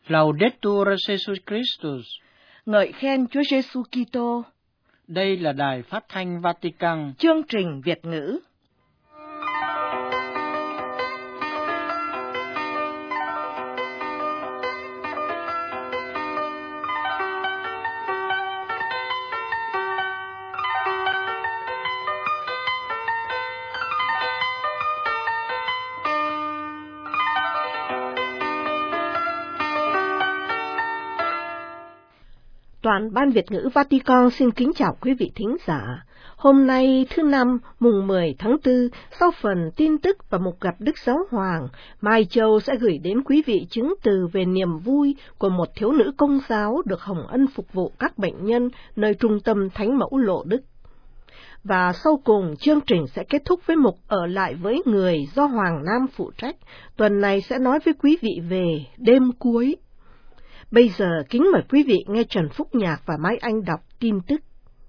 Laudetur Jesus Christus. Ngợi khen Chúa Giêsu Kitô. Đây là Đài Phát thanh Vatican. Chương trình Việt ngữ. Toàn ban Việt ngữ Vatican xin kính chào quý vị thính giả. Hôm nay thứ Năm, mùng 10 tháng 4, sau phần tin tức và mục gặp Đức Giáo Hoàng, Mai Châu sẽ gửi đến quý vị chứng từ về niềm vui của một thiếu nữ Công giáo được hồng ân phục vụ các bệnh nhân nơi trung tâm Thánh Mẫu Lộ Đức. Và sau cùng, chương trình sẽ kết thúc với mục Ở lại với người do Hoàng Nam phụ trách. Tuần này sẽ nói với quý vị về đêm cuối. Bây giờ kính mời quý vị nghe Trần Phúc Nhạc và Mai Anh đọc tin tức.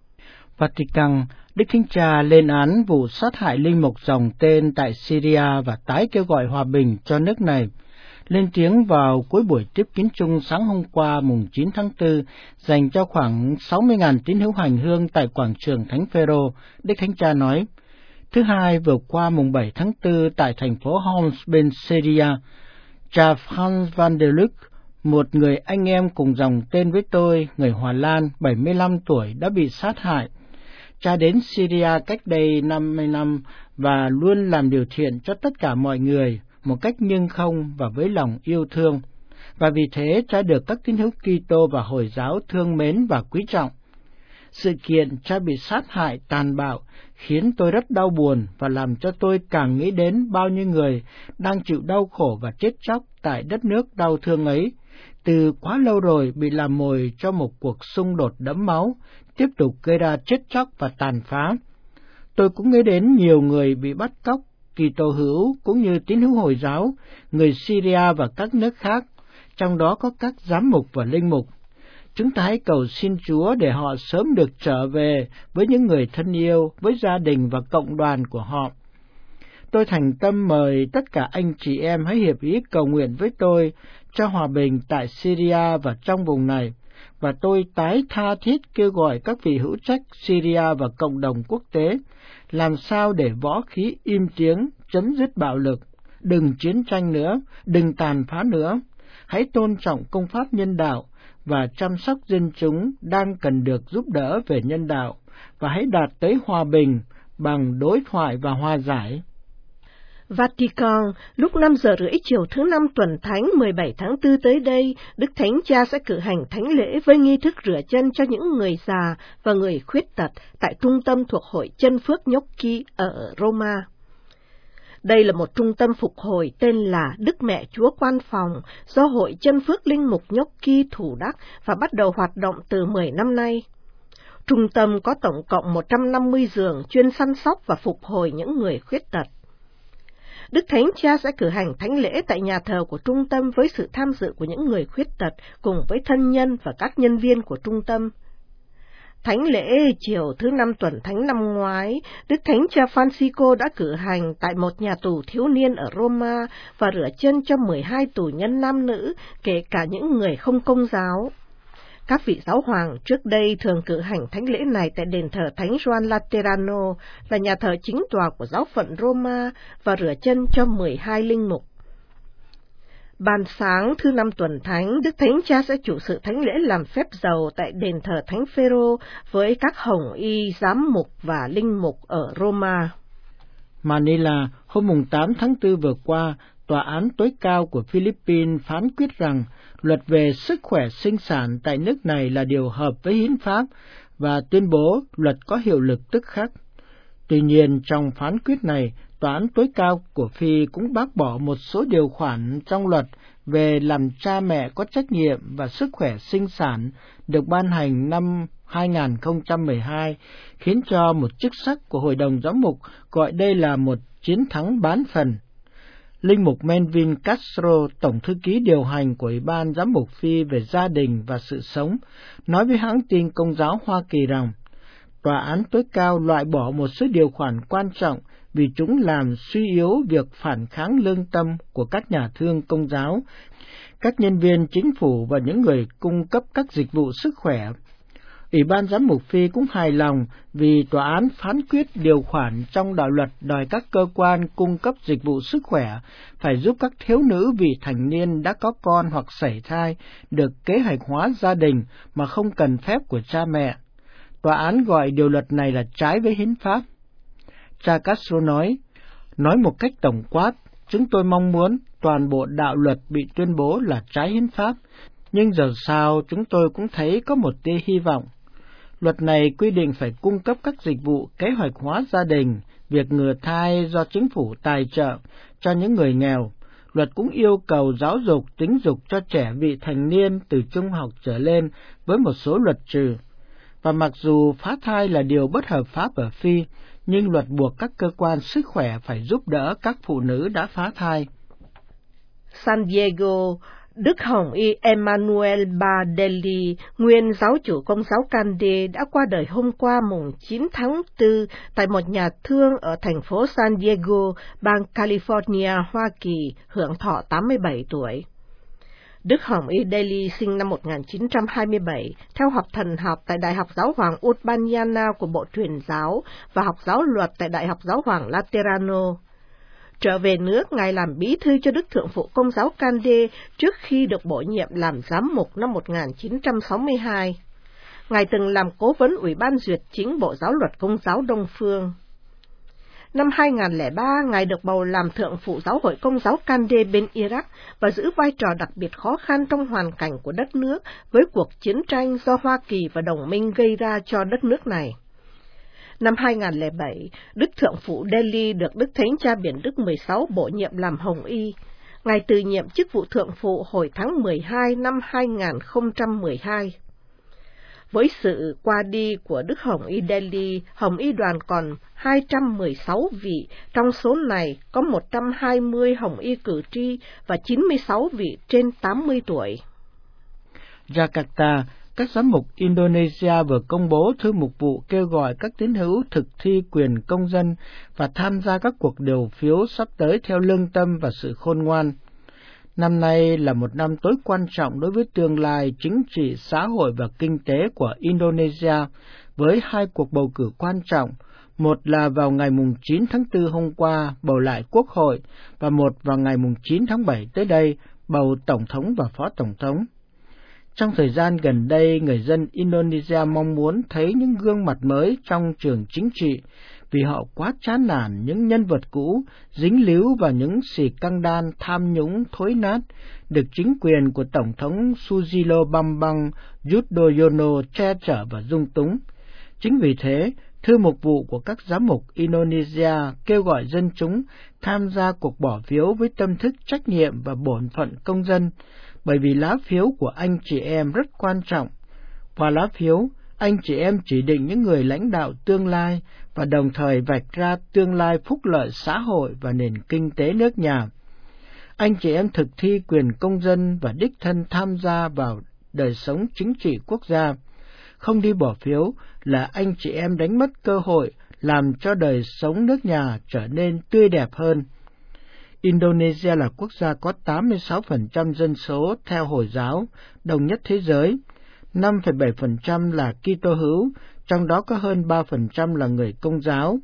Vatican, Đức Thánh Cha lên án vụ sát hại linh mục dòng tên tại Syria và tái kêu gọi hòa bình cho nước này. Lên tiếng vào cuối buổi tiếp kiến chung sáng hôm qua mùng 9 tháng 4 dành cho khoảng 60.000 tín hữu hành hương tại quảng trường Thánh Phêrô, Đức Thánh Cha nói: Thứ Hai vừa qua mùng 7 tháng 4 tại thành phố Homs bên Syria, cha Franz van der Luck, một người anh em cùng dòng tên với tôi, người Hà Lan, 75 tuổi, đã bị sát hại. Cha đến Syria cách đây 50 năm và luôn làm điều thiện cho tất cả mọi người, một cách nhưng không và với lòng yêu thương. Và vì thế cha được các tín hữu Kitô và Hồi giáo thương mến và quý trọng. Sự kiện cha bị sát hại tàn bạo khiến tôi rất đau buồn và làm cho tôi càng nghĩ đến bao nhiêu người đang chịu đau khổ và chết chóc tại đất nước đau thương ấy, từ quá lâu rồi bị làm mồi cho một cuộc xung đột đẫm máu, tiếp tục gây ra chết chóc và tàn phá. Tôi cũng nghĩ đến nhiều người bị bắt cóc, Kitô hữu cũng như tín hữu Hồi giáo, người Syria và các nước khác, trong đó có các giám mục và linh mục. Chúng ta hãy cầu xin Chúa để họ sớm được trở về với những người thân yêu, với gia đình và cộng đoàn của họ. Tôi thành tâm mời tất cả anh chị em hãy hiệp ý cầu nguyện với tôi cho hòa bình tại Syria và trong vùng này, và tôi tái tha thiết kêu gọi các vị hữu trách Syria và cộng đồng quốc tế làm sao để võ khí im tiếng, chấm dứt bạo lực, đừng chiến tranh nữa, đừng tàn phá nữa. Hãy tôn trọng công pháp nhân đạo và chăm sóc dân chúng đang cần được giúp đỡ về nhân đạo, và hãy đạt tới hòa bình bằng đối thoại và hòa giải. Vatican, lúc 5:30 chiều thứ Năm tuần Thánh 17 tháng 4 tới đây, Đức Thánh Cha sẽ cử hành thánh lễ với nghi thức rửa chân cho những người già và người khuyết tật tại trung tâm thuộc Hội Chân Phước Nhocchi ở Roma. Đây là một trung tâm phục hồi tên là Đức Mẹ Chúa Quan Phòng do Hội Chân Phước Linh Mục Nhocchi Thủ Đắc và bắt đầu hoạt động từ 10 năm nay. Trung tâm có tổng cộng 150 giường chuyên săn sóc và phục hồi những người khuyết tật. Đức Thánh Cha sẽ cử hành thánh lễ tại nhà thờ của trung tâm với sự tham dự của những người khuyết tật cùng với thân nhân và các nhân viên của trung tâm. Thánh lễ chiều thứ Năm tuần Thánh năm ngoái, Đức Thánh Cha Francisco đã cử hành tại một nhà tù thiếu niên ở Roma và rửa chân cho 12 tù nhân nam nữ, kể cả những người không công giáo. Các vị giáo hoàng trước đây thường cử hành thánh lễ này tại đền thờ Thánh Gioan Laterano, là nhà thờ chính tòa của giáo phận Roma, và rửa chân cho 12 linh mục. Ban sáng thứ Năm tuần Thánh, Đức Thánh Cha sẽ chủ sự thánh lễ làm phép dầu tại đền thờ Thánh Phêrô với các hồng y, giám mục và linh mục ở Roma. Manila, hôm 8 tháng 4 vừa qua, Tòa án tối cao của Philippines phán quyết rằng luật về sức khỏe sinh sản tại nước này là điều hợp với hiến pháp và tuyên bố luật có hiệu lực tức khắc. Tuy nhiên, trong phán quyết này, Tòa án tối cao của Phi cũng bác bỏ một số điều khoản trong luật về làm cha mẹ có trách nhiệm và sức khỏe sinh sản được ban hành năm 2012, khiến cho một chức sắc của Hội đồng Giám mục gọi đây là một chiến thắng bán phần. Linh mục Melvin Castro, tổng thư ký điều hành của Ủy ban Giám mục Phi về gia đình và sự sống, nói với hãng tin Công giáo Hoa Kỳ rằng Tòa án tối cao loại bỏ một số điều khoản quan trọng vì chúng làm suy yếu việc phản kháng lương tâm của các nhà thương Công giáo, các nhân viên chính phủ và những người cung cấp các dịch vụ sức khỏe. Ủy ban giám mục Phi cũng hài lòng vì tòa án phán quyết điều khoản trong đạo luật đòi các cơ quan cung cấp dịch vụ sức khỏe phải giúp các thiếu nữ vị thành niên đã có con hoặc sảy thai được kế hoạch hóa gia đình mà không cần phép của cha mẹ. Tòa án gọi điều luật này là trái với hiến pháp. Cha Castro nói một cách tổng quát, chúng tôi mong muốn toàn bộ đạo luật bị tuyên bố là trái hiến pháp, nhưng giờ sao chúng tôi cũng thấy có một tia hy vọng. Luật này quy định phải cung cấp các dịch vụ kế hoạch hóa gia đình, việc ngừa thai do chính phủ tài trợ cho những người nghèo. Luật cũng yêu cầu giáo dục tính dục cho trẻ vị thành niên từ trung học trở lên với một số luật trừ. Và mặc dù phá thai là điều bất hợp pháp ở Phi, nhưng luật buộc các cơ quan sức khỏe phải giúp đỡ các phụ nữ đã phá thai. San Diego, Đức Hồng Y Emmanuel Bardelli, nguyên giáo chủ Công giáo Cande, đã qua đời hôm qua mùng 9 tháng 4 tại một nhà thương ở thành phố San Diego, bang California, Hoa Kỳ, hưởng thọ 87 tuổi. Đức Hồng Y Daly sinh năm 1927, theo học thần học tại Đại học Giáo hoàng Urbaniana của Bộ Truyền giáo và học giáo luật tại Đại học Giáo hoàng Laterano. Trở về nước, Ngài làm bí thư cho Đức Thượng phụ Công giáo Cande trước khi được bổ nhiệm làm giám mục năm 1962. Ngài từng làm cố vấn Ủy ban duyệt chính Bộ Giáo luật Công giáo Đông Phương. Năm 2003, Ngài được bầu làm Thượng phụ Giáo hội Công giáo Cande bên Iraq và giữ vai trò đặc biệt khó khăn trong hoàn cảnh của đất nước với cuộc chiến tranh do Hoa Kỳ và đồng minh gây ra cho đất nước này. Năm 2007, Đức Thượng phụ Daly được Đức Thánh Cha Biển Đức 16 bổ nhiệm làm Hồng Y. Ngài từ nhiệm chức vụ Thượng phụ hồi tháng 12 năm 2012. Với sự qua đi của Đức Hồng Y Daly, Hồng Y đoàn còn 216 vị, trong số này có 120 Hồng Y cử tri và 96 vị trên 80 tuổi. Jakarta, các giám mục Indonesia vừa công bố thư mục vụ kêu gọi các tín hữu thực thi quyền công dân và tham gia các cuộc điều phiếu sắp tới theo lương tâm và sự khôn ngoan. Năm nay là một năm tối quan trọng đối với tương lai chính trị, xã hội và kinh tế của Indonesia, với hai cuộc bầu cử quan trọng, một là vào ngày 9 tháng 4 hôm qua bầu lại Quốc hội, và một vào ngày 9 tháng 7 tới đây bầu Tổng thống và Phó Tổng thống. Trong thời gian gần đây, người dân Indonesia mong muốn thấy những gương mặt mới trong trường chính trị, vì họ quá chán nản những nhân vật cũ, dính líu vào những scandal tham nhũng thối nát, được chính quyền của Tổng thống Susilo Bambang Yudhoyono che chở và dung túng. Chính vì thế, thư mục vụ của các giám mục Indonesia kêu gọi dân chúng tham gia cuộc bỏ phiếu với tâm thức trách nhiệm và bổn phận công dân, bởi vì lá phiếu của anh chị em rất quan trọng. Qua lá phiếu, anh chị em chỉ định những người lãnh đạo tương lai và đồng thời vạch ra tương lai phúc lợi xã hội và nền kinh tế nước nhà. Anh chị em thực thi quyền công dân và đích thân tham gia vào đời sống chính trị quốc gia. Không đi bỏ phiếu là anh chị em đánh mất cơ hội làm cho đời sống nước nhà trở nên tươi đẹp hơn. Indonesia là quốc gia có 86% dân số theo Hồi giáo, đông nhất thế giới. 5,7% là Kitô hữu, trong đó có hơn 3% là người Công giáo,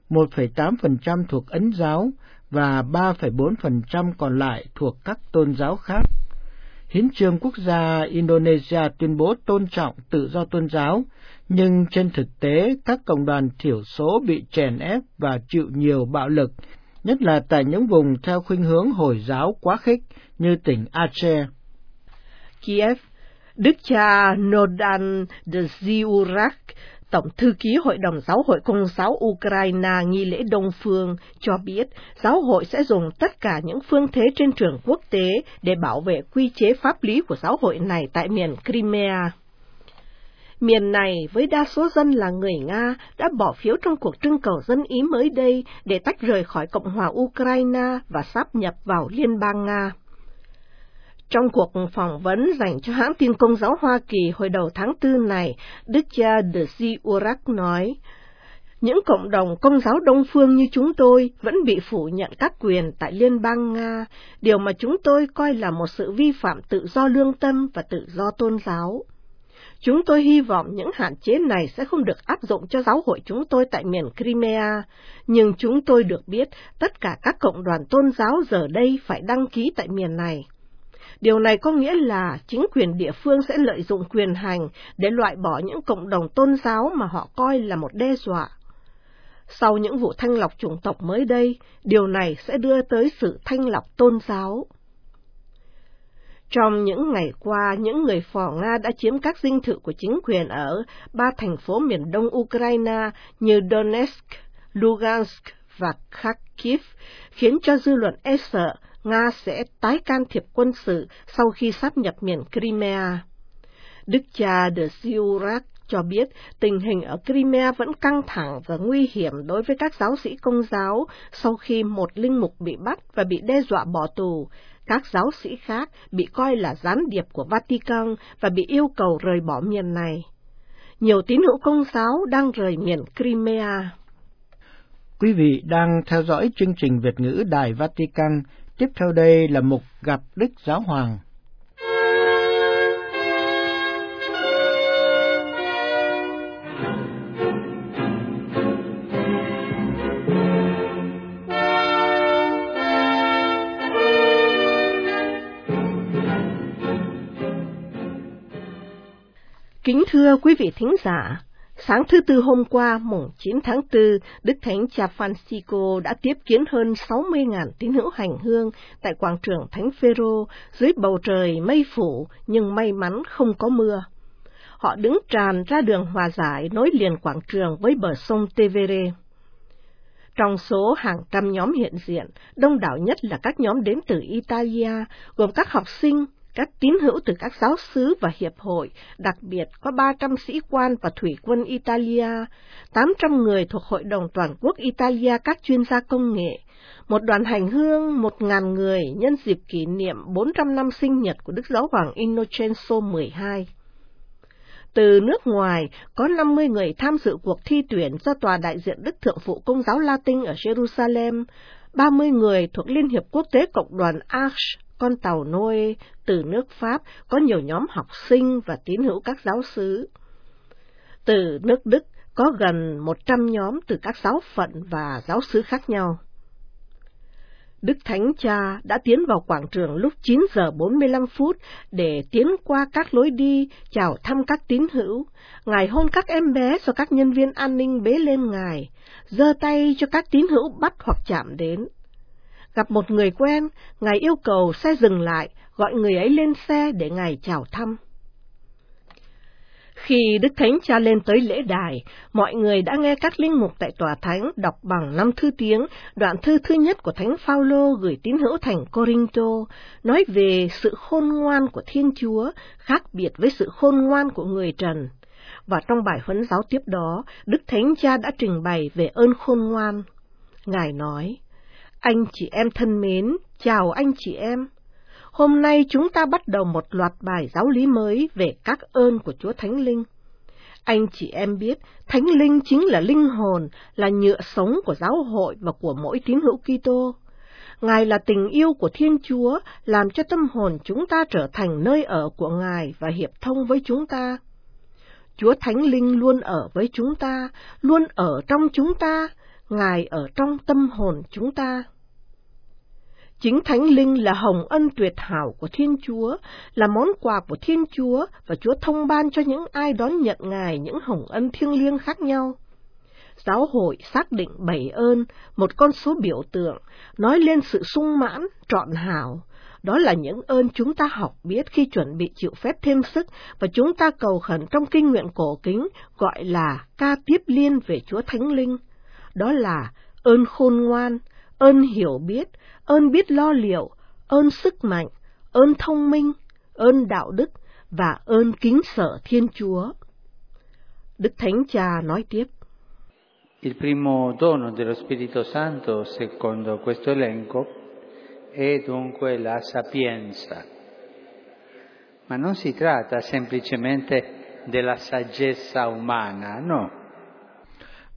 1,8% thuộc Ấn giáo và 3,4% còn lại thuộc các tôn giáo khác. Hiến chương quốc gia Indonesia tuyên bố tôn trọng tự do tôn giáo, nhưng trên thực tế các cộng đoàn thiểu số bị chèn ép và chịu nhiều bạo lực, nhất là tại những vùng theo khuynh hướng Hồi giáo quá khích như tỉnh Aceh. Kiev, Đức cha Nodan Dziurak, Tổng thư ký Hội đồng Giáo hội Công giáo Ukraine nghi lễ Đông Phương, cho biết giáo hội sẽ dùng tất cả những phương thế trên trường quốc tế để bảo vệ quy chế pháp lý của giáo hội này tại miền Crimea. Miền này, với đa số dân là người Nga, đã bỏ phiếu trong cuộc trưng cầu dân Ý mới đây để tách rời khỏi Cộng hòa Ukraine và sáp nhập vào Liên bang Nga. Trong cuộc phỏng vấn dành cho hãng tin Công giáo Hoa Kỳ hồi đầu tháng 4 này, Đức cha Dziurak nói, Những cộng đồng Công giáo Đông phương như chúng tôi vẫn bị phủ nhận các quyền tại Liên bang Nga, điều mà chúng tôi coi là một sự vi phạm tự do lương tâm và tự do tôn giáo. Chúng tôi hy vọng những hạn chế này sẽ không được áp dụng cho giáo hội chúng tôi tại miền Crimea, nhưng chúng tôi được biết tất cả các cộng đoàn tôn giáo giờ đây phải đăng ký tại miền này. Điều này có nghĩa là chính quyền địa phương sẽ lợi dụng quyền hành để loại bỏ những cộng đồng tôn giáo mà họ coi là một đe dọa. Sau những vụ thanh lọc chủng tộc mới đây, điều này sẽ đưa tới sự thanh lọc tôn giáo. Trong những ngày qua, những người phò Nga đã chiếm các dinh thự của chính quyền ở 3 thành phố miền đông Ukraine như Donetsk, Lugansk và Kharkiv, khiến cho dư luận e sợ Nga sẽ tái can thiệp quân sự sau khi sáp nhập miền Crimea. Đức cha de Siurak cho biết tình hình ở Crimea vẫn căng thẳng và nguy hiểm đối với các giáo sĩ Công giáo sau khi một linh mục bị bắt và bị đe dọa bỏ tù. Các giáo sĩ khác bị coi là gián điệp của Vatican và bị yêu cầu rời bỏ miền này. Nhiều tín hữu Công giáo đang rời miền Crimea. Quý vị đang theo dõi chương trình Việt ngữ Đài Vatican. Tiếp theo đây là mục Gặp Đức Giáo Hoàng. Kính thưa quý vị thính giả, sáng thứ Tư hôm qua, mùng 9 tháng 4, Đức Thánh Cha Francisco đã tiếp kiến hơn 60.000 tín hữu hành hương tại quảng trường Thánh Phêrô dưới bầu trời mây phủ nhưng may mắn không có mưa. Họ đứng tràn ra đường Hòa Giải nối liền quảng trường với bờ sông Tevere. Trong số hàng trăm nhóm hiện diện, đông đảo nhất là các nhóm đến từ Italia, gồm các học sinh, các tín hữu từ các giáo xứ và hiệp hội, đặc biệt có 300 sĩ quan và thủy quân Italia, 800 người thuộc Hội đồng Toàn quốc Italia các chuyên gia công nghệ, một đoàn hành hương 1.000 người nhân dịp kỷ niệm 400 năm sinh nhật của Đức Giáo hoàng Innocenzo 12. Từ nước ngoài, có 50 người tham dự cuộc thi tuyển do Tòa đại diện Đức Thượng phụ Công giáo Latin ở Jerusalem, 30 người thuộc Liên hiệp Quốc tế Cộng đoàn Arche, con tàu Noe. Từ nước Pháp có nhiều nhóm học sinh và tín hữu các giáo xứ. Từ nước Đức có gần 100 nhóm từ các giáo phận và giáo xứ khác nhau. Đức Thánh Cha đã tiến vào quảng trường lúc 9 giờ 45 phút để tiến qua các lối đi, chào thăm các tín hữu. Ngài hôn các em bé do các nhân viên an ninh bế lên Ngài, giơ tay cho các tín hữu bắt hoặc chạm đến. Gặp một người quen, Ngài yêu cầu xe dừng lại, gọi người ấy lên xe để Ngài chào thăm. Khi Đức Thánh Cha lên tới lễ đài, mọi người đã nghe các linh mục tại tòa thánh đọc bằng 5 thư tiếng đoạn thư thứ nhất của Thánh Phaolô gửi tín hữu thành Corinto, nói về sự khôn ngoan của Thiên Chúa, khác biệt với sự khôn ngoan của người trần. Và trong bài huấn giáo tiếp đó, Đức Thánh Cha đã trình bày về ơn khôn ngoan. Ngài nói: Anh chị em thân mến, chào anh chị em. Hôm nay chúng ta bắt đầu một loạt bài giáo lý mới về các ơn của Chúa Thánh Linh. Anh chị em biết, Thánh Linh chính là linh hồn, là nhựa sống của giáo hội và của mỗi tín hữu Kitô. Ngài là tình yêu của Thiên Chúa, làm cho tâm hồn chúng ta trở thành nơi ở của Ngài và hiệp thông với chúng ta. Chúa Thánh Linh luôn ở với chúng ta, luôn ở trong chúng ta, Ngài ở trong tâm hồn chúng ta. Chính Thánh Linh là hồng ân tuyệt hảo của Thiên Chúa, là món quà của Thiên Chúa, và Chúa thông ban cho những ai đón nhận Ngài những hồng ân thiêng liêng khác nhau. Giáo hội xác định 7 ơn, một con số biểu tượng, nói lên sự sung mãn, trọn hảo. Đó là những ơn chúng ta học biết khi chuẩn bị chịu phép thêm sức, và chúng ta cầu khẩn trong kinh nguyện cổ kính, gọi là ca tiếp liên về Chúa Thánh Linh. Đó là ơn khôn ngoan, ơn hiểu biết, ơn biết lo liệu, ơn sức mạnh, ơn thông minh, ơn đạo đức và ơn kính sợ Thiên Chúa. Đức Thánh Cha nói tiếp: Il primo dono dello Spirito Santo, secondo questo elenco, è dunque la sapienza. Ma non si tratta semplicemente della saggezza umana, no.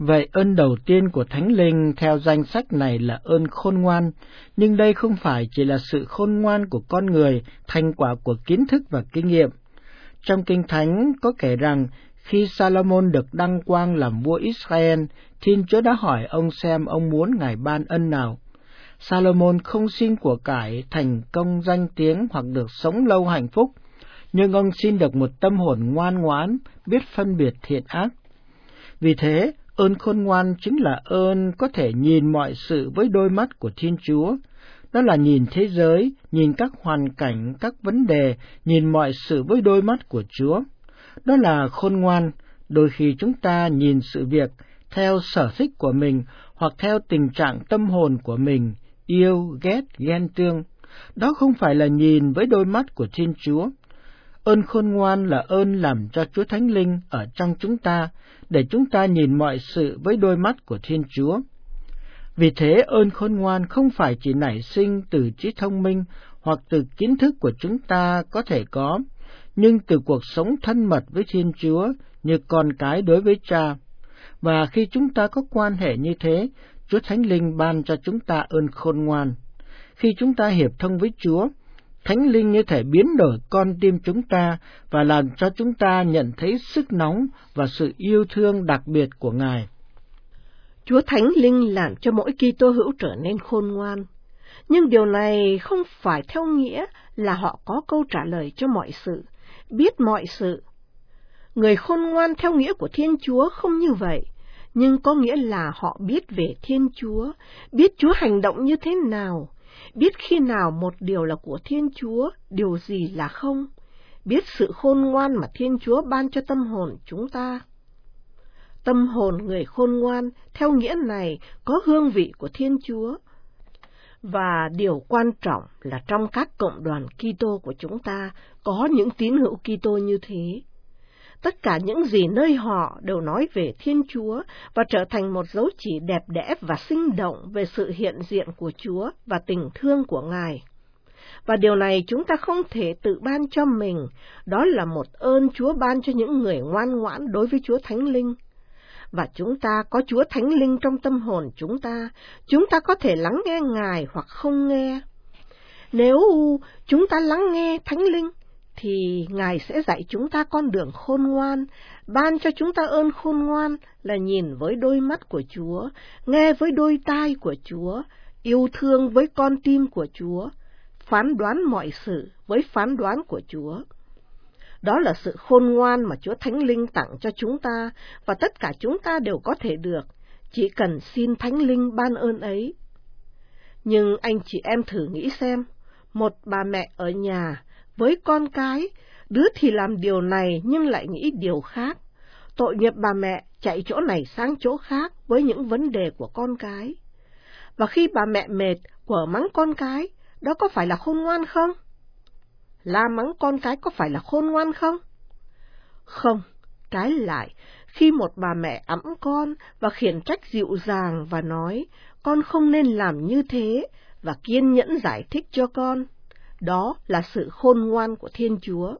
Vậy ơn đầu tiên của Thánh Linh theo danh sách này là ơn khôn ngoan, nhưng đây không phải chỉ là sự khôn ngoan của con người, thành quả của kiến thức và kinh nghiệm. Trong Kinh Thánh có kể rằng, khi Salomon được đăng quang làm vua Israel, Thiên Chúa đã hỏi ông xem ông muốn Ngài ban ân nào. Salomon không xin của cải, thành công, danh tiếng hoặc được sống lâu hạnh phúc, nhưng ông xin được một tâm hồn ngoan ngoãn, biết phân biệt thiện ác. Vì thế, ơn khôn ngoan chính là ơn có thể nhìn mọi sự với đôi mắt của Thiên Chúa. Đó là nhìn thế giới, nhìn các hoàn cảnh, các vấn đề, nhìn mọi sự với đôi mắt của Chúa. Đó là khôn ngoan. Đôi khi chúng ta nhìn sự việc theo sở thích của mình hoặc theo tình trạng tâm hồn của mình, yêu, ghét, ghen tương. Đó không phải là nhìn với đôi mắt của Thiên Chúa. Ơn khôn ngoan là ơn làm cho Chúa Thánh Linh ở trong chúng ta, để chúng ta nhìn mọi sự với đôi mắt của Thiên Chúa. Vì thế, ơn khôn ngoan không phải chỉ nảy sinh từ trí thông minh hoặc từ kiến thức của chúng ta có thể có, nhưng từ cuộc sống thân mật với Thiên Chúa như con cái đối với Cha. Và khi chúng ta có quan hệ như thế, Chúa Thánh Linh ban cho chúng ta ơn khôn ngoan. Khi chúng ta hiệp thông với Chúa, Thánh Linh như thể biến đổi con tim chúng ta và làm cho chúng ta nhận thấy sức nóng và sự yêu thương đặc biệt của Ngài. Chúa Thánh Linh làm cho mỗi Kitô hữu trở nên khôn ngoan. Nhưng điều này không phải theo nghĩa là họ có câu trả lời cho mọi sự, biết mọi sự. Người khôn ngoan theo nghĩa của Thiên Chúa không như vậy, nhưng có nghĩa là họ biết về Thiên Chúa, biết Chúa hành động như thế nào, biết khi nào một điều là của Thiên Chúa, điều gì là không, biết sự khôn ngoan mà Thiên Chúa ban cho tâm hồn chúng ta. Tâm hồn người khôn ngoan theo nghĩa này có hương vị của Thiên Chúa. Và điều quan trọng là trong các cộng đoàn Kitô của chúng ta có những tín hữu Kitô như thế. Tất cả những gì nơi họ đều nói về Thiên Chúa và trở thành một dấu chỉ đẹp đẽ và sinh động về sự hiện diện của Chúa và tình thương của Ngài. Và điều này chúng ta không thể tự ban cho mình, đó là một ơn Chúa ban cho những người ngoan ngoãn đối với Chúa Thánh Linh. Và chúng ta có Chúa Thánh Linh trong tâm hồn chúng ta có thể lắng nghe Ngài hoặc không nghe. Nếu chúng ta lắng nghe Thánh Linh, thì Ngài sẽ dạy chúng ta con đường khôn ngoan, ban cho chúng ta ơn khôn ngoan là nhìn với đôi mắt của Chúa, nghe với đôi tai của Chúa, yêu thương với con tim của Chúa, phán đoán mọi sự với phán đoán của Chúa. Đó là sự khôn ngoan mà Chúa Thánh Linh tặng cho chúng ta, và tất cả chúng ta đều có thể được, chỉ cần xin Thánh Linh ban ơn ấy. Nhưng anh chị em thử nghĩ xem, một bà mẹ ở nhà với con cái, đứa thì làm điều này nhưng lại nghĩ điều khác. Tội nghiệp bà mẹ chạy chỗ này sang chỗ khác với những vấn đề của con cái. Và khi bà mẹ mệt, quở mắng con cái, đó có phải là khôn ngoan không? La mắng con cái có phải là khôn ngoan không? Không, trái lại, khi một bà mẹ ẵm con và khiển trách dịu dàng và nói, con không nên làm như thế, và kiên nhẫn giải thích cho con, đó là sự khôn ngoan của Thiên Chúa.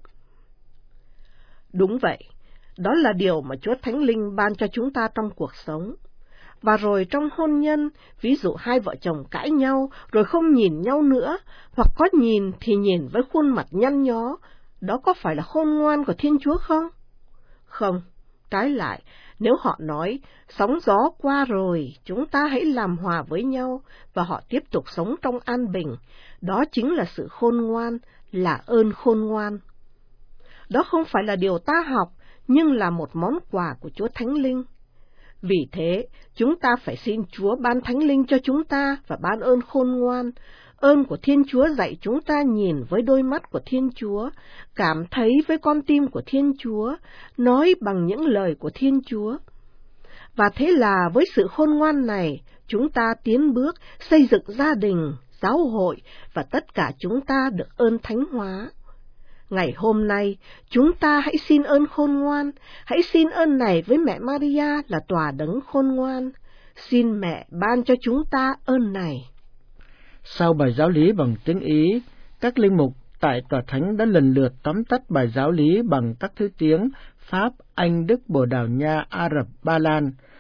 Đúng vậy, đó là điều mà Chúa Thánh Linh ban cho chúng ta trong cuộc sống. Và rồi trong hôn nhân, ví dụ hai vợ chồng cãi nhau rồi không nhìn nhau nữa, hoặc có nhìn thì nhìn với khuôn mặt nhăn nhó, đó có phải là khôn ngoan của Thiên Chúa không? Không, trái lại, nếu họ nói, sóng gió qua rồi, chúng ta hãy làm hòa với nhau, và họ tiếp tục sống trong an bình, đó chính là sự khôn ngoan, là ơn khôn ngoan. Đó không phải là điều ta học, nhưng là một món quà của Chúa Thánh Linh. Vì thế, chúng ta phải xin Chúa ban Thánh Linh cho chúng ta và ban ơn khôn ngoan. Ơn của Thiên Chúa dạy chúng ta nhìn với đôi mắt của Thiên Chúa, cảm thấy với con tim của Thiên Chúa, nói bằng những lời của Thiên Chúa. Và thế là với sự khôn ngoan này, chúng ta tiến bước xây dựng gia đình, giáo hội và tất cả chúng ta được ơn thánh hóa. Ngày hôm nay, chúng ta hãy xin ơn khôn ngoan, hãy xin ơn này với mẹ Maria là tòa đấng khôn ngoan. Xin mẹ ban cho chúng ta ơn này. Sau bài giáo lý bằng tiếng Ý, các linh mục tại tòa thánh đã lần lượt tóm tắt bài giáo lý bằng các thứ tiếng Pháp, Anh, Đức, Bồ Đào Nha, Ả Rập, Ba Lan.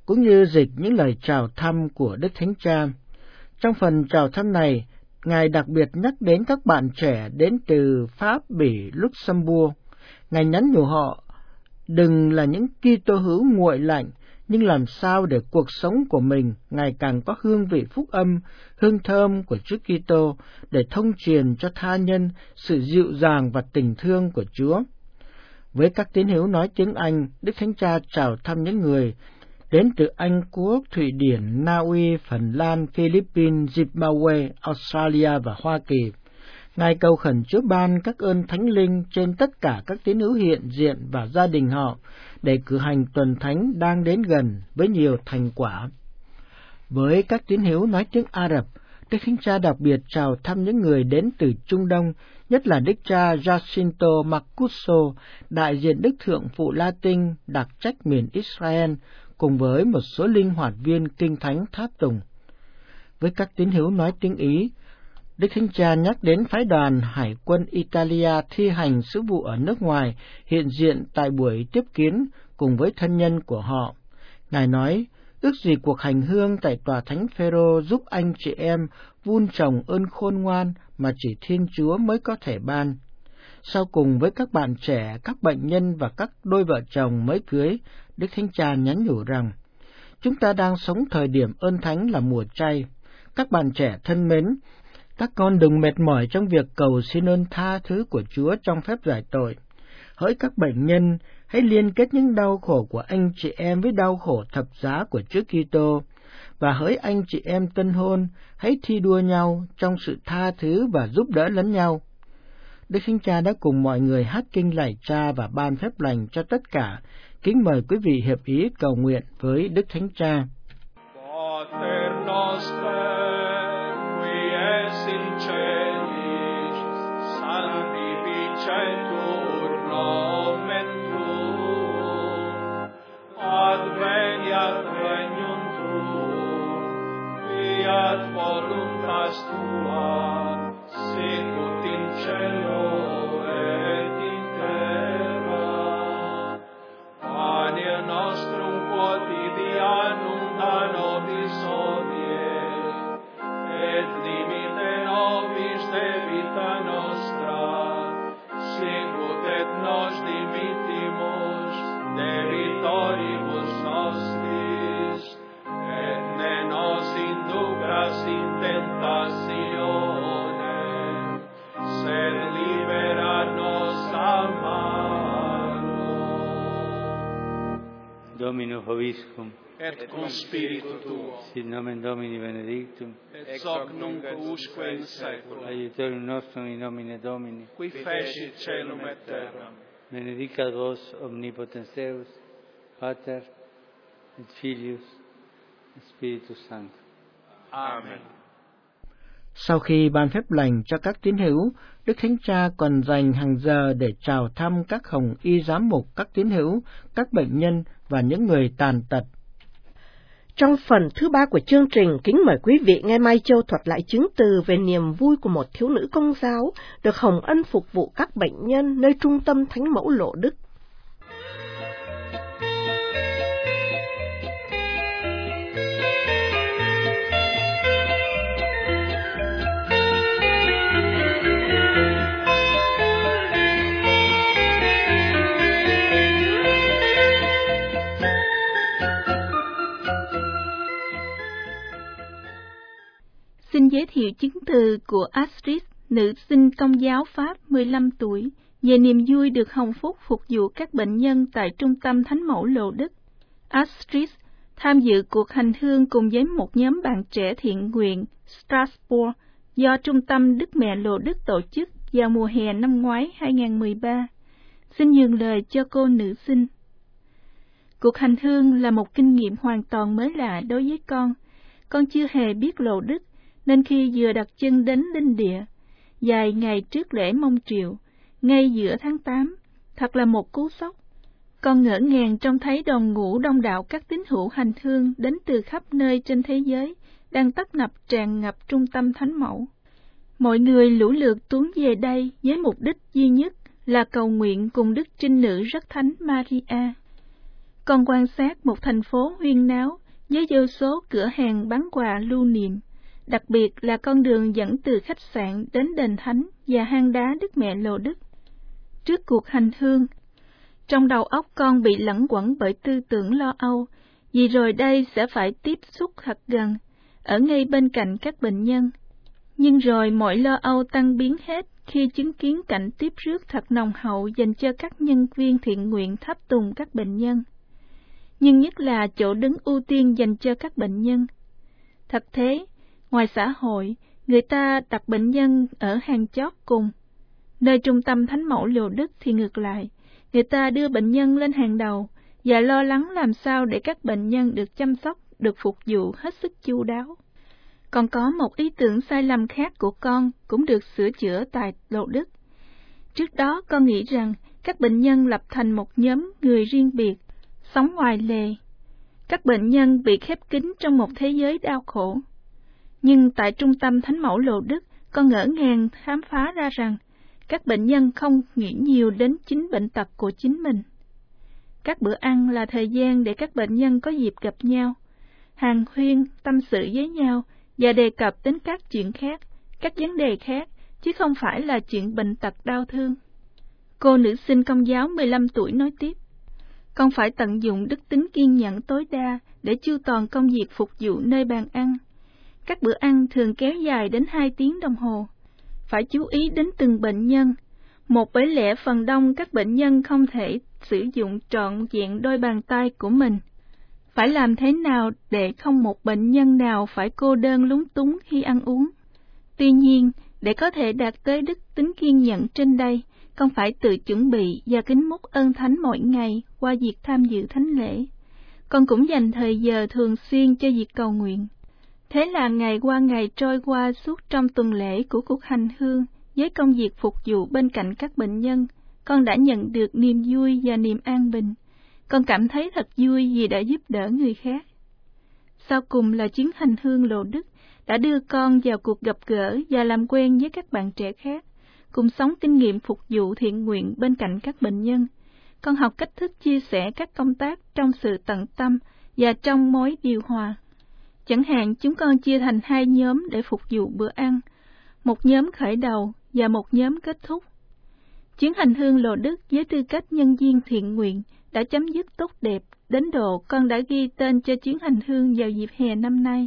cũng như dịch những lời chào thăm của Đức Thánh Cha. Trong phần chào thăm này, Ngài đặc biệt nhắc đến các bạn trẻ đến từ Pháp, Bỉ, Luxembourg. Ngài nhắn nhủ họ đừng là những Kitô hữu nguội lạnh, nhưng làm sao để cuộc sống của mình ngày càng có hương vị phúc âm, hương thơm của Chúa Kitô, để thông truyền cho tha nhân sự dịu dàng và tình thương của Chúa. Với các tín hữu nói tiếng Anh, Đức Thánh Cha chào thăm những người đến từ Anh Quốc, Thụy Điển, Na Uy, Phần Lan, Philippines, Zimbabwe, Australia và Hoa Kỳ. Ngài cầu khẩn Chúa ban các ơn Thánh Linh trên tất cả các tín hữu hiện diện và gia đình họ, để cử hành tuần thánh đang đến gần với nhiều thành quả. Với các tín hữu nói tiếng Ả Rập, Đức Thánh Cha đặc biệt chào thăm những người đến từ Trung Đông, nhất là Đức cha Jacinto Marcuso, đại diện Đức Thượng Phụ Latin đặc trách miền Israel, cùng với một số linh hoạt viên kinh thánh tháp tùng. Với các tín hữu nói tiếng Ý, Đức Thánh Cha nhắc đến phái đoàn Hải quân Italia thi hành sứ vụ ở nước ngoài hiện diện tại buổi tiếp kiến cùng với thân nhân của họ. Ngài nói, ước gì cuộc hành hương tại tòa Thánh Phêrô giúp anh chị em vun trồng ơn khôn ngoan mà chỉ Thiên Chúa mới có thể ban. Sau cùng với các bạn trẻ, các bệnh nhân và các đôi vợ chồng mới cưới, Đức Thánh Cha nhắn nhủ rằng, chúng ta đang sống thời điểm ơn thánh là mùa chay. Các bạn trẻ thân mến, các con đừng mệt mỏi trong việc cầu xin ơn tha thứ của Chúa trong phép giải tội. Hỡi các bệnh nhân, hãy liên kết những đau khổ của anh chị em với đau khổ thập giá của Chúa Kitô. Và hỡi anh chị em tân hôn, hãy thi đua nhau trong sự tha thứ và giúp đỡ lẫn nhau. Đức Thánh Cha đã cùng mọi người hát kinh lạy Cha và ban phép lành cho tất cả. Kính mời quý vị hiệp ý cầu nguyện với Đức Thánh Cha. Adveniat regnum tuum, fiat voluntas tua, sicut in cielo et in terra. Panem nostrum quotidianum da nobis hodie, et dimite nobis debita nostra, sicut et nos dimittimus debitoribus nostris, et ne nos inducas in tentatione, sed libera nos a malo. Domino Hoviscum, Et cum spiritu tuo, sit nomen Domini benedictum, et hoc nunc usque in saecula, aiutorium nostrum in nomine Domini, qui fecit caelum et terram. benedicat vos omnipotens Deus, Pater et Filius et Spiritus Sanctus. Amen. Sau khi ban phép lành cho các tín hữu, Đức Thánh Cha còn dành hàng giờ để chào thăm các hồng y giám mục, các tín hữu, các bệnh nhân và những người tàn tật. Trong phần thứ 3 của chương trình, kính mời quý vị nghe Mai Châu thuật lại chứng từ về niềm vui của một thiếu nữ công giáo được hồng ân phục vụ các bệnh nhân nơi trung tâm Thánh Mẫu Lộ Đức. Xin giới thiệu chứng từ của Astrid, nữ sinh Công giáo Pháp 15 tuổi, về niềm vui được hồng phúc phục vụ các bệnh nhân tại Trung tâm Thánh Mẫu Lộ Đức. Astrid tham dự cuộc hành hương cùng với một nhóm bạn trẻ thiện nguyện Strasbourg do Trung tâm Đức Mẹ Lộ Đức tổ chức vào mùa hè năm ngoái 2013. Xin nhường lời cho cô nữ sinh. Cuộc hành hương là một kinh nghiệm hoàn toàn mới lạ đối với con. Con chưa hề biết Lộ Đức, nên khi vừa đặt chân đến linh địa, vài ngày trước lễ mông triều, ngay giữa tháng 8, thật là một cú sốc. Con ngỡ ngàng trông thấy đoàn ngũ đông đảo các tín hữu hành hương đến từ khắp nơi trên thế giới, đang tấp nập tràn ngập trung tâm Thánh Mẫu. Mọi người lũ lượt tuôn về đây với mục đích duy nhất là cầu nguyện cùng Đức Trinh Nữ Rất Thánh Maria. Con quan sát một thành phố huyên náo với vô số cửa hàng bán quà lưu niệm, đặc biệt là con đường dẫn từ khách sạn đến đền thánh và hang đá Đức Mẹ Lộ Đức. Trước cuộc hành hương, trong đầu óc con bị lẫn quẩn bởi tư tưởng lo âu, vì rồi đây sẽ phải tiếp xúc thật gần, ở ngay bên cạnh các bệnh nhân. Nhưng rồi mọi lo âu tan biến hết khi chứng kiến cảnh tiếp rước thật nồng hậu dành cho các nhân viên thiện nguyện tháp tùng các bệnh nhân. Nhưng nhất là chỗ đứng ưu tiên dành cho các bệnh nhân. Thật thế, ngoài xã hội, người ta đặt bệnh nhân ở hàng chót cùng. Nơi trung tâm Thánh Mẫu Lộ Đức thì ngược lại, người ta đưa bệnh nhân lên hàng đầu và lo lắng làm sao để các bệnh nhân được chăm sóc, được phục vụ hết sức chu đáo. Còn có một ý tưởng sai lầm khác của con cũng được sửa chữa tại Lộ Đức. Trước đó con nghĩ rằng các bệnh nhân lập thành một nhóm người riêng biệt, sống ngoài lề. Các bệnh nhân bị khép kín trong một thế giới đau khổ. Nhưng tại trung tâm Thánh Mẫu Lộ Đức, con ngỡ ngàng khám phá ra rằng các bệnh nhân không nghĩ nhiều đến chính bệnh tật của chính mình. Các bữa ăn là thời gian để các bệnh nhân có dịp gặp nhau, hàn huyên, tâm sự với nhau và đề cập đến các chuyện khác, các vấn đề khác, chứ không phải là chuyện bệnh tật đau thương. Cô nữ sinh Công giáo 15 tuổi nói tiếp, con phải tận dụng đức tính kiên nhẫn tối đa để chu toàn công việc phục vụ nơi bàn ăn. Các bữa ăn thường kéo dài đến 2 tiếng đồng hồ. Phải chú ý đến từng bệnh nhân. Một bởi lẽ phần đông các bệnh nhân không thể sử dụng trọn vẹn đôi bàn tay của mình. Phải làm thế nào để không một bệnh nhân nào phải cô đơn lúng túng khi ăn uống. Tuy nhiên, để có thể đạt tới đức tính kiên nhẫn trên đây, con phải tự chuẩn bị và kính múc ơn thánh mỗi ngày qua việc tham dự thánh lễ. Con cũng dành thời giờ thường xuyên cho việc cầu nguyện. Thế là ngày qua ngày trôi qua suốt trong tuần lễ của cuộc hành hương, với công việc phục vụ bên cạnh các bệnh nhân, con đã nhận được niềm vui và niềm an bình. Con cảm thấy thật vui vì đã giúp đỡ người khác. Sau cùng là chuyến hành hương Lộ Đức đã đưa con vào cuộc gặp gỡ và làm quen với các bạn trẻ khác, cùng sống kinh nghiệm phục vụ thiện nguyện bên cạnh các bệnh nhân. Con học cách thức chia sẻ các công tác trong sự tận tâm và trong mối điều hòa. Chẳng hạn chúng con chia thành 2 nhóm để phục vụ bữa ăn, một nhóm khởi đầu và một nhóm kết thúc. Chuyến hành hương Lộ Đức với tư cách nhân viên thiện nguyện đã chấm dứt tốt đẹp, đến độ con đã ghi tên cho chuyến hành hương vào dịp hè năm nay.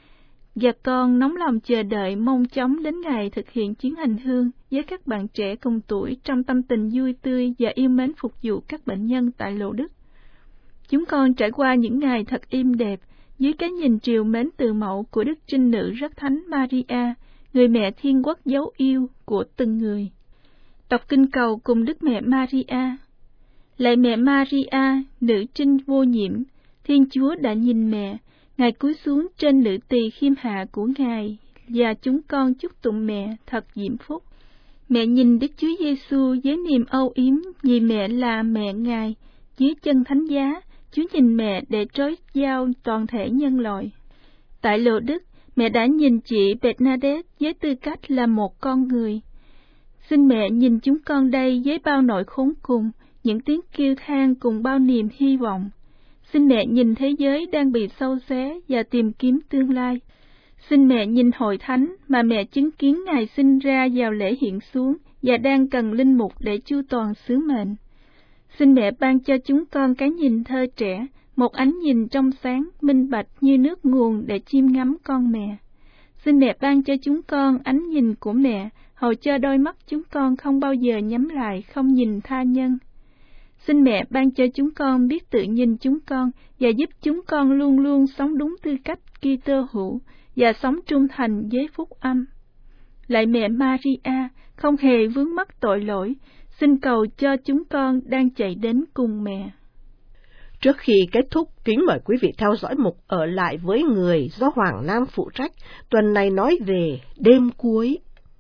Và con nóng lòng chờ đợi mong chóng đến ngày thực hiện chuyến hành hương với các bạn trẻ cùng tuổi trong tâm tình vui tươi và yêu mến phục vụ các bệnh nhân tại Lộ Đức. Chúng con trải qua những ngày thật êm đẹp dưới cái nhìn trìu mến từ mẫu của Đức Trinh Nữ Rất Thánh Maria, người mẹ thiên quốc dấu yêu của từng người. Đọc kinh cầu cùng Đức Mẹ Maria. Lạy mẹ Maria, nữ trinh vô nhiễm, Thiên Chúa đã nhìn mẹ, Ngài cúi xuống trên nữ tỳ khiêm hạ của Ngài, và chúng con chúc tụng mẹ thật diễm phúc. Mẹ nhìn Đức Chúa Giêsu với niềm âu yếm vì mẹ là mẹ Ngài, dưới chân thánh giá, Chúa nhìn mẹ để trối giao toàn thể nhân loại. Tại Lộ Đức, mẹ đã nhìn chị Bernadette với tư cách là một con người. Xin mẹ nhìn chúng con đây với bao nỗi khốn cùng, những tiếng kêu than cùng bao niềm hy vọng. Xin mẹ nhìn thế giới đang bị xâu xé và tìm kiếm tương lai. Xin mẹ nhìn hội thánh mà mẹ chứng kiến Ngài sinh ra vào lễ hiện xuống và đang cần linh mục để chu toàn sứ mệnh. Xin mẹ ban cho chúng con cái nhìn thơ trẻ, một ánh nhìn trong sáng, minh bạch như nước nguồn để chiêm ngắm con mẹ. Xin mẹ ban cho chúng con ánh nhìn của mẹ, hầu cho đôi mắt chúng con không bao giờ nhắm lại, không nhìn tha nhân. Xin mẹ ban cho chúng con biết tự nhìn chúng con và giúp chúng con luôn luôn sống đúng tư cách Kitô hữu và sống trung thành với phúc âm. Lạy mẹ Maria, không hề vướng mắc tội lỗi, xin cầu cho chúng con đang chạy đến cùng mẹ. Trước khi kết thúc, kính mời quý vị theo dõi mục Ở lại với người do Hoàng Nam phụ trách, tuần này nói về đêm cuối.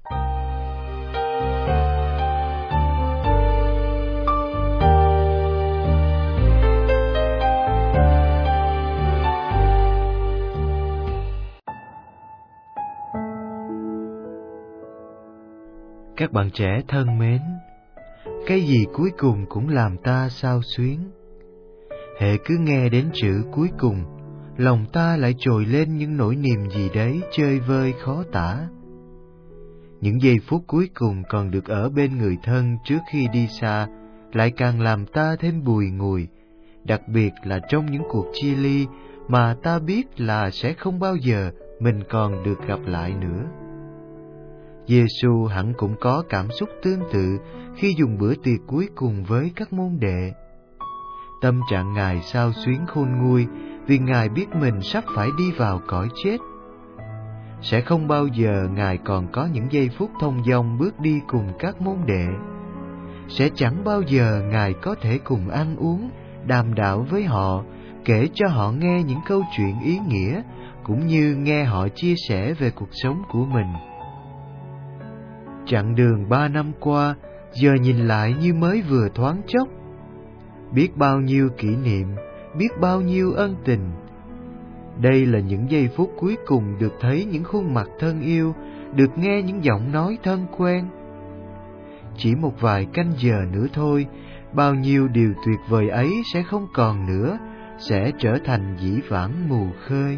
Các bạn trẻ thân mến, cái gì cuối cùng cũng làm ta xao xuyến. hễ cứ nghe đến chữ cuối cùng, lòng ta lại trồi lên những nỗi niềm gì đấy chơi vơi khó tả. Những giây phút cuối cùng còn được ở bên người thân trước khi đi xa lại càng làm ta thêm bùi ngùi, đặc biệt là trong những cuộc chia ly mà ta biết là sẽ không bao giờ mình còn được gặp lại nữa. Giê-xu hẳn cũng có cảm xúc tương tự khi dùng bữa tiệc cuối cùng với các môn đệ. Tâm trạng Ngài xao xuyến khôn nguôi vì Ngài biết mình sắp phải đi vào cõi chết. Sẽ không bao giờ Ngài còn có những giây phút thông dong bước đi cùng các môn đệ. Sẽ chẳng bao giờ Ngài có thể cùng ăn uống, đàm đạo với họ, kể cho họ nghe những câu chuyện ý nghĩa, cũng như nghe họ chia sẻ về cuộc sống của mình. Chặng đường 3 năm qua, giờ nhìn lại như mới vừa thoáng chốc. Biết bao nhiêu kỷ niệm, biết bao nhiêu ân tình. Đây là những giây phút cuối cùng được thấy những khuôn mặt thân yêu, được nghe những giọng nói thân quen. Chỉ một vài canh giờ nữa thôi, bao nhiêu điều tuyệt vời ấy sẽ không còn nữa, sẽ trở thành dĩ vãng mù khơi.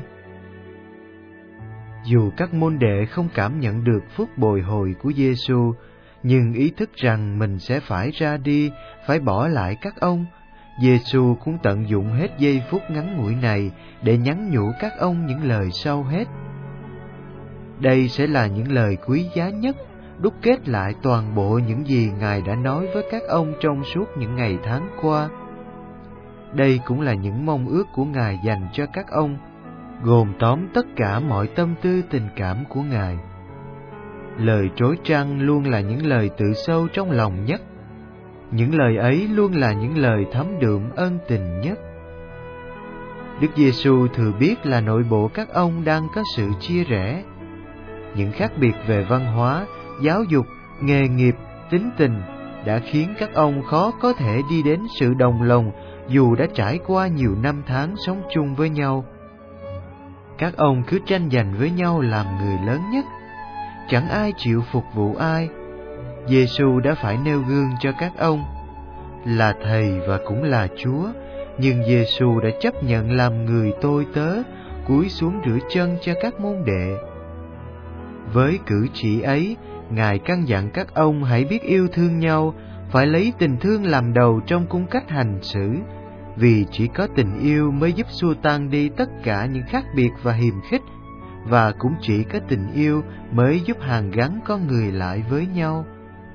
Dù các môn đệ không cảm nhận được phút bồi hồi của Giê-xu, nhưng ý thức rằng mình sẽ phải ra đi, phải bỏ lại các ông, Giê-xu cũng tận dụng hết giây phút ngắn ngủi này để nhắn nhủ các ông những lời sau hết. Đây sẽ là những lời quý giá nhất, đúc kết lại toàn bộ những gì Ngài đã nói với các ông trong suốt những ngày tháng qua. Đây cũng là những mong ước của Ngài dành cho các ông, gồm tóm tất cả mọi tâm tư tình cảm của Ngài. Lời trối trăng luôn là những lời tự sâu trong lòng nhất. Những lời ấy luôn là những lời thấm đượm ân tình nhất. Đức Giê-xu thừa biết là nội bộ các ông đang có sự chia rẽ. Những khác biệt về văn hóa, giáo dục, nghề nghiệp, tính tình đã khiến các ông khó có thể đi đến sự đồng lòng dù đã trải qua nhiều năm tháng sống chung với nhau. Các ông cứ tranh giành với nhau làm người lớn nhất. Chẳng ai chịu phục vụ ai. Giê-xu đã phải nêu gương cho các ông. Là Thầy và cũng là Chúa, nhưng Giê-xu đã chấp nhận làm người tôi tớ, cúi xuống rửa chân cho các môn đệ. Với cử chỉ ấy, Ngài căn dặn các ông hãy biết yêu thương nhau, phải lấy tình thương làm đầu trong cung cách hành xử, vì chỉ có tình yêu mới giúp xua tan đi tất cả những khác biệt và hiềm khích, và cũng chỉ có tình yêu mới giúp hàn gắn con người lại với nhau.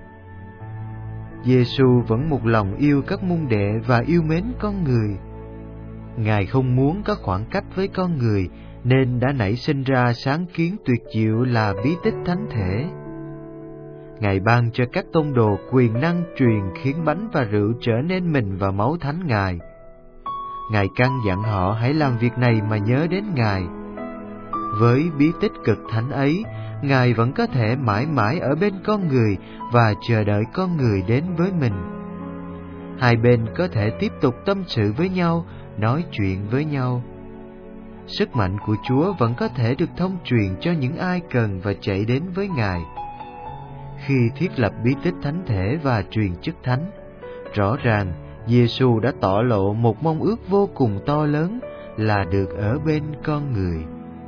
Giê-xu vẫn một lòng yêu các môn đệ và yêu mến con người. Ngài không muốn có khoảng cách với con người, nên đã nảy sinh ra sáng kiến tuyệt diệu là bí tích thánh thể. Ngài ban cho các tông đồ quyền năng truyền khiến bánh và rượu trở nên mình và máu thánh Ngài. Ngài căn dặn họ hãy làm việc này mà nhớ đến Ngài. Với bí tích cực thánh ấy, Ngài vẫn có thể mãi mãi ở bên con người và chờ đợi con người đến với mình. Hai bên có thể tiếp tục tâm sự với nhau, nói chuyện với nhau. Sức mạnh của Chúa vẫn có thể được thông truyền cho những ai cần và chạy đến với Ngài. Khi thiết lập bí tích thánh thể và truyền chức thánh, rõ ràng Giê-xu đã tỏ lộ một mong ước vô cùng to lớn là được ở bên con người.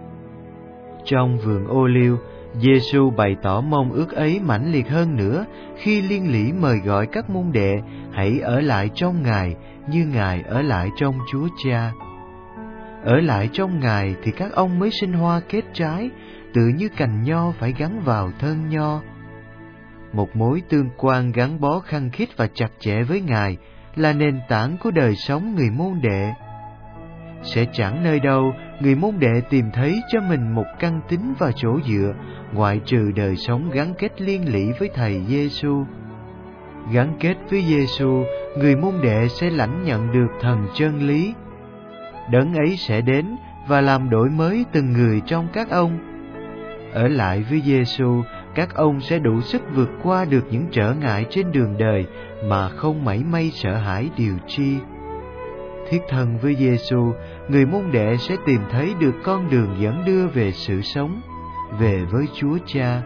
Trong vườn ô liu, Giê-xu bày tỏ mong ước ấy mãnh liệt hơn nữa khi liên lỉ mời gọi các môn đệ hãy ở lại trong Ngài như Ngài ở lại trong Chúa Cha. Ở lại trong Ngài thì các ông mới sinh hoa kết trái, tự như cành nho phải gắn vào thân nho. Một mối tương quan gắn bó khăng khít và chặt chẽ với Ngài là nền tảng của đời sống người môn đệ. Sẽ chẳng nơi đâu người môn đệ tìm thấy cho mình một căn tín và chỗ dựa, ngoại trừ đời sống gắn kết liên lỉ với Thầy Giê-xu. Gắn kết với Giê-xu, người môn đệ sẽ lãnh nhận được thần chân lý. Đấng ấy sẽ đến và làm đổi mới từng người trong các ông. Ở lại với Giê-xu, các ông sẽ đủ sức vượt qua được những trở ngại trên đường đời mà không mảy may sợ hãi điều chi. Thiết thân với Giê-xu, người môn đệ sẽ tìm thấy được con đường dẫn đưa về sự sống, về với Chúa Cha.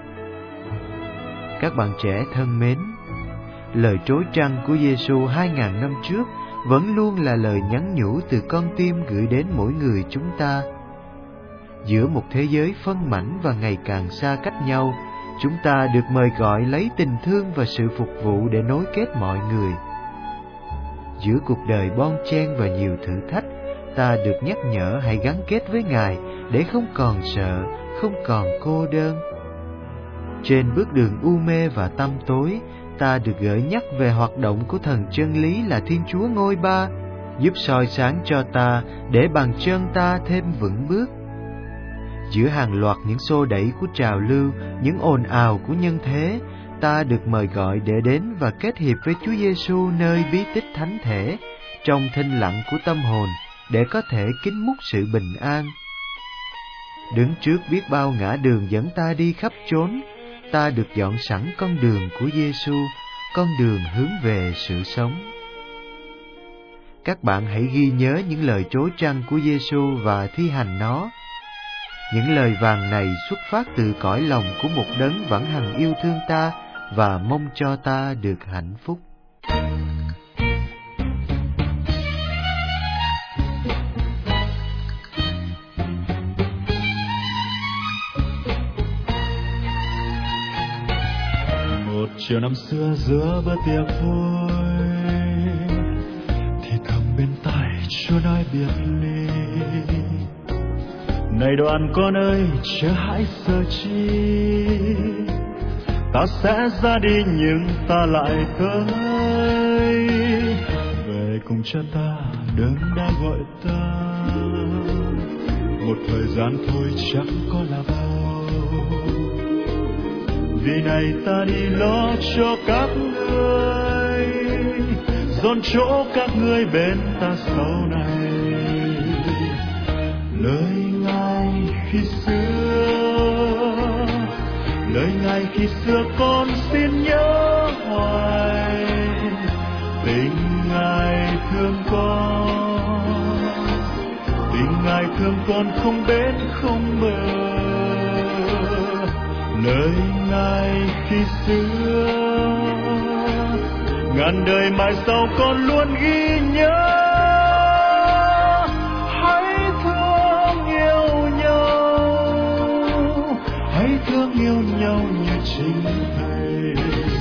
Các bạn trẻ thân mến, lời trối trăng của Giê-xu 2000 năm trước vẫn luôn là lời nhắn nhủ từ con tim gửi đến mỗi người chúng ta. Giữa một thế giới phân mảnh và ngày càng xa cách nhau, chúng ta được mời gọi lấy tình thương và sự phục vụ để nối kết mọi người. Giữa cuộc đời bon chen và nhiều thử thách, ta được nhắc nhở hãy gắn kết với Ngài để không còn sợ, không còn cô đơn. Trên bước đường u mê và tăm tối, ta được gợi nhắc về hoạt động của thần chân lý là Thiên Chúa Ngôi Ba, giúp soi sáng cho ta để bàn chân ta thêm vững bước. Giữa hàng loạt những xô đẩy của trào lưu, những ồn ào của nhân thế, ta được mời gọi để đến và kết hiệp với Chúa Giêsu nơi bí tích thánh thể, trong thinh lặng của tâm hồn, để có thể kính múc sự bình an. Đứng trước biết bao ngã đường dẫn ta đi khắp chốn, ta được dọn sẵn con đường của Giêsu, con đường hướng về sự sống. Các bạn hãy ghi nhớ những lời trối trăng của Giêsu và thi hành nó. Những lời vàng này xuất phát từ cõi lòng của một đấng vãng hằng yêu thương ta và mong cho ta được hạnh phúc. Một chiều năm xưa giữa bữa tiệc vui, thì thầm bên tai Chúa nói biệt ly: này đoàn con ơi, chớ hãi sợ chi, ta sẽ ra đi nhưng ta lại tới. Về cùng cha ta, đấng đã gọi ta, một thời gian thôi chẳng có là bao. Vì này ta đi lo cho các ngươi, dọn chỗ các ngươi bên ta sau này. Lời Ngài khi xưa, lời Ngài khi xưa con xin nhớ hoài. Tình Ngài thương con, tình Ngài thương con không bến không bờ. Lời Ngài khi xưa, ngàn đời mãi sau con luôn ghi nhớ. Thương yêu nhau như chính Thầy.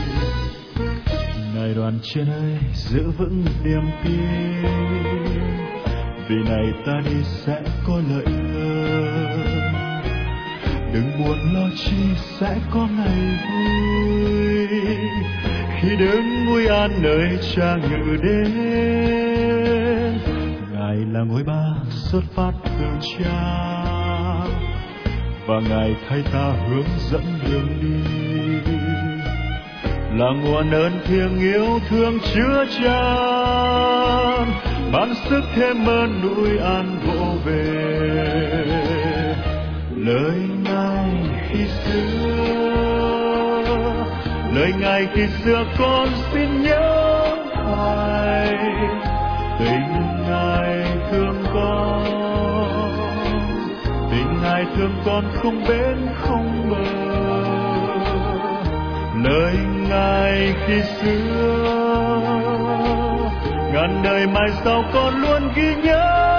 Này đoàn trên ơi, giữ vững niềm tin, vì này ta đi sẽ có lợi lớn. Đừng buồn lo chi, sẽ có ngày vui, khi đứng vui an nơi Cha ngự đến. Ngài là ngôi Ba xuất phát từ Cha, và Ngài thay ta hướng dẫn đường đi, là nguồn ơn thiêng yêu thương chứa chan, ban sức thêm ơn nuôi an vỗ về. Lời Ngài khi xưa, lời Ngài khi xưa con xin nhớ hoài. Tình Ngài thương con, Ngài thương con không bến không bờ. Lời Ngài khi xưa, ngàn đời mai sau con luôn ghi nhớ.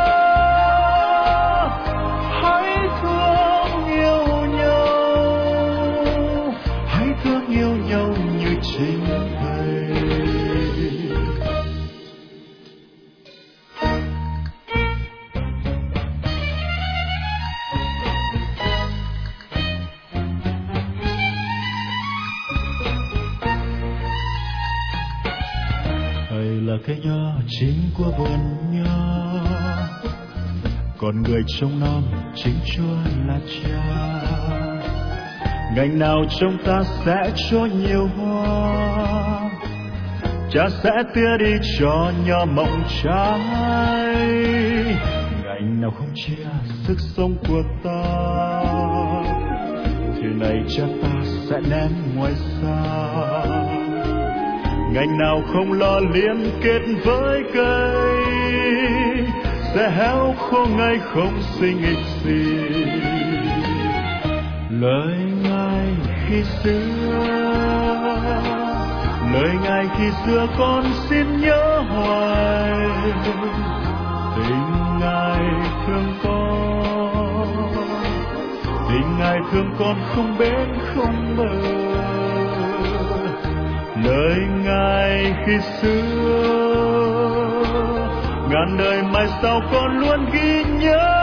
Hãy thương yêu nhau, hãy thương yêu nhau như chính Thầy. Là cây nho chính của vườn nho, còn người trông nom chính Chúa là Cha. Ngày nào trong ta sẽ cho nhiều hoa, Cha sẽ tưới đi cho nho mộng trái. Ngày nào không chia sức sống của ta, thì này Cha ta sẽ ném ngoài xa. Ngày nào không lo liên kết với cây, sẽ héo khô ngay không sinh ích gì. Lời Ngài khi xưa, lời Ngài khi xưa con xin nhớ hoài. Ngài thương con không bến không bờ. Lời Ngài khi xưa ngàn đời mai sau con luôn ghi nhớ.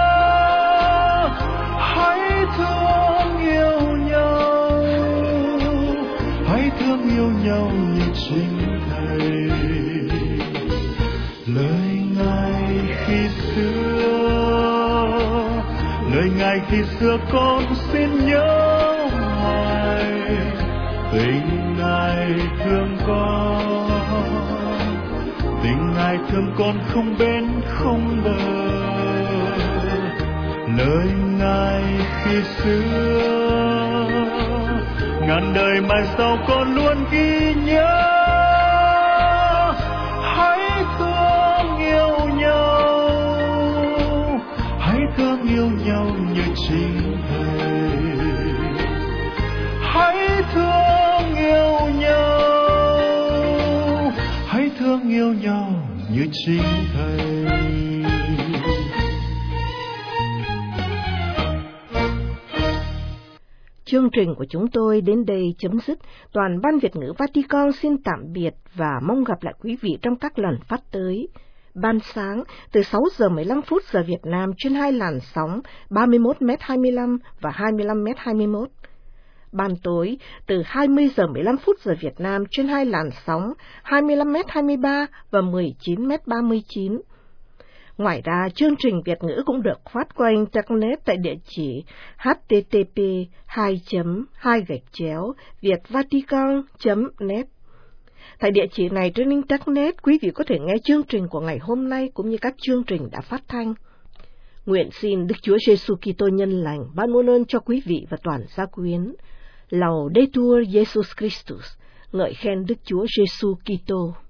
Hãy thương yêu nhau, hãy thương yêu nhau như chính Thầy. Lời Ngài khi xưa, lời Ngài khi xưa con xin nhớ hoài. Tình Ngài thương con, tình Ngài thương con không bến không bờ. Lời Ngài khi xưa ngàn đời mai sau con luôn ghi nhớ. Hãy thương yêu nhau, hãy thương yêu nhau như chính Thầy. Hãy thương yêu nhau, hãy thương yêu nhau như chính Thầy. Chương trình của chúng tôi đến đây chấm dứt. Toàn ban Việt ngữ Vatican xin tạm biệt và mong gặp lại quý vị trong các lần phát tới. Ban sáng từ 6 giờ 15 phút giờ Việt Nam trên 2 làn sóng 31m25 và 25m21. Ban tối từ 20 giờ 15 phút giờ Việt Nam trên 2 làn sóng 25m23 và 19m39. Ngoài ra, chương trình Việt ngữ cũng được phát qua Internet tại địa chỉ http://vietvatican.net. Tại địa chỉ này trên Internet, quý vị có thể nghe chương trình của ngày hôm nay cũng như các chương trình đã phát thanh. Nguyện xin Đức Chúa Giêsu Kitô nhân lành ban muôn ơn cho quý vị và toàn gia quyến. Laudetur Jesus Christus, ngợi khen Đức Chúa Giêsu Kitô.